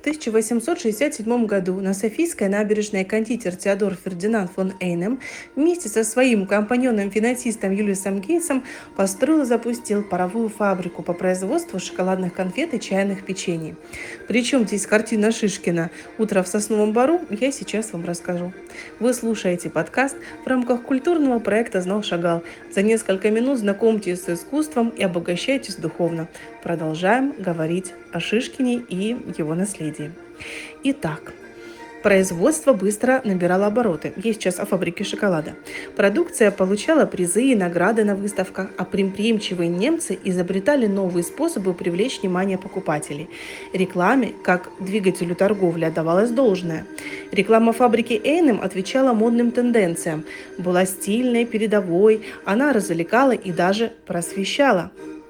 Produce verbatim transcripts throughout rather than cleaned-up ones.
В тысяча восемьсот шестьдесят седьмом году на Софийской набережной кондитер Теодор Фердинанд фон Эйнем вместе со своим компаньоном-финансистом Юлиусом Гейсом построил и запустил паровую фабрику по производству шоколадных конфет и чайных печений. Причем здесь картина Шишкина «Утро в сосновом бору» я сейчас вам расскажу. Вы слушаете подкаст в рамках культурного проекта «Знал Шагал». За несколько минут знакомьтесь с искусством и обогащайтесь духовно. Продолжаем говорить о Шишкине и его наследии. Итак, производство быстро набирало обороты. Я сейчас о фабрике шоколада. Продукция получала призы и награды на выставках, а предприимчивые немцы изобретали новые способы привлечь внимание покупателей. Рекламе, как двигателю торговли, отдавалось должное. Реклама фабрики Эйнем отвечала модным тенденциям, была стильной, передовой, она развлекала и даже просвещала.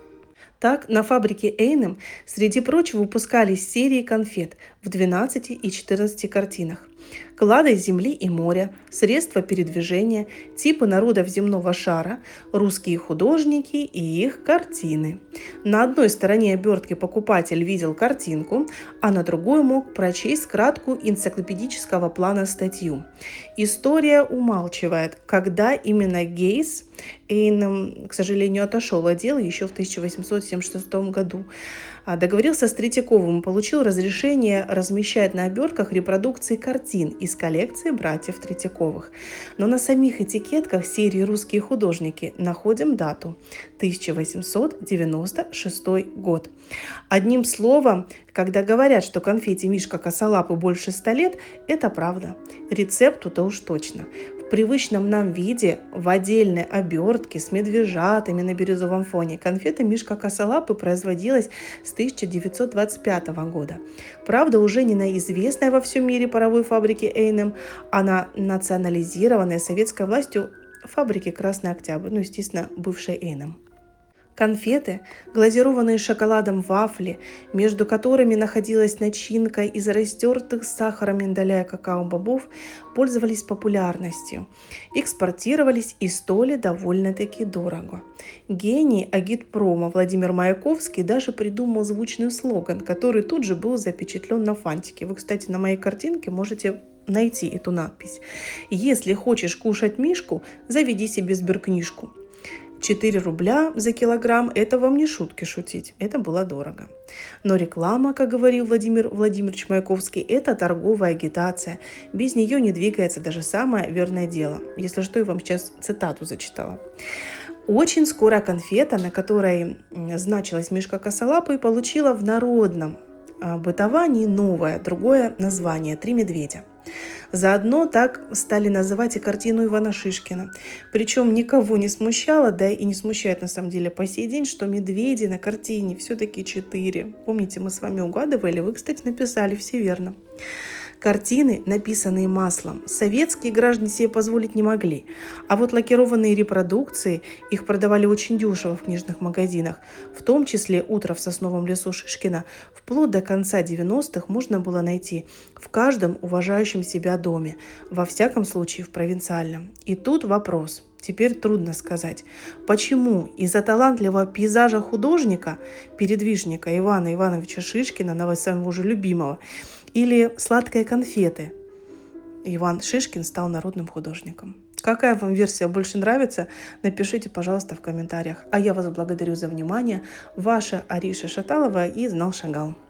Так, на фабрике Эйнем, среди прочего, выпускались серии конфет в двенадцати и четырнадцати картинах. Клады земли и моря, средства передвижения, типы народов земного шара, русские художники и их картины. На одной стороне обертки покупатель видел картинку, а на другой мог прочесть краткую энциклопедического плана статью. История умалчивает, когда именно Гейс, Эйнем, к сожалению, отошел от дела еще в тысяча восемьсот семьдесят шестом году, договорился с Третьяковым и получил разрешение размещать на обертках репродукции картин из коллекции братьев Третьяковых. Но на самих этикетках серии «Русские художники» находим дату тысяча восемьсот девяносто шестой год. Одним словом, когда говорят, что конфете Мишка Косолапый больше ста лет, это правда. Рецепту-то уж точно. В привычном нам виде, в отдельной обертке с медвежатами на бирюзовом фоне, конфета Мишка Косолапый производилась с тысяча девятьсот двадцать пятого года. Правда, уже не на известной во всем мире паровой фабрике Эйнем, а на национализированной советской властью фабрике «Красный Октябрь», ну, естественно, бывшей Эйнем. Конфеты, глазированные шоколадом вафли, между которыми находилась начинка из растертых с сахаром миндаля и какао-бобов, пользовались популярностью, экспортировались и стоили довольно-таки дорого. Гений агитпрома Владимир Маяковский даже придумал звучный слоган, который тут же был запечатлен на фантике. Вы, кстати, на моей картинке можете найти эту надпись. «Если хочешь кушать Мишку, заведи себе сберкнижку». четыре рубля за килограмм – это вам не шутки шутить, это было дорого. Но реклама, как говорил Владимир Владимирович Маяковский, это торговая агитация. Без нее не двигается даже самое верное дело. Если что, я вам сейчас цитату зачитала. Очень скоро конфета, на которой значилась Мишка Косолапый, получила в народном бытовании новое, другое название – «Три медведя». Заодно так стали называть и картину Ивана Шишкина. Причем никого не смущало, да и не смущает на самом деле по сей день, что медведи на картине все-таки четыре. Помните, мы с вами угадывали, вы, кстати, написали все верно. Картины, написанные маслом, советские граждане себе позволить не могли. А вот лакированные репродукции, их продавали очень дешево в книжных магазинах, в том числе «Утро в сосновом лесу» Шишкина, вплоть до конца девяностых можно было найти в каждом уважающем себя доме, во всяком случае в провинциальном. И тут вопрос. Теперь трудно сказать, почему из-за талантливого пейзажа художника, передвижника Ивана Ивановича Шишкина, своего же любимого, или сладкой конфеты, Иван Шишкин стал народным художником. Какая вам версия больше нравится, напишите, пожалуйста, в комментариях. А я вас благодарю за внимание. Ваша Ариша Шаталова и Знал Шагал.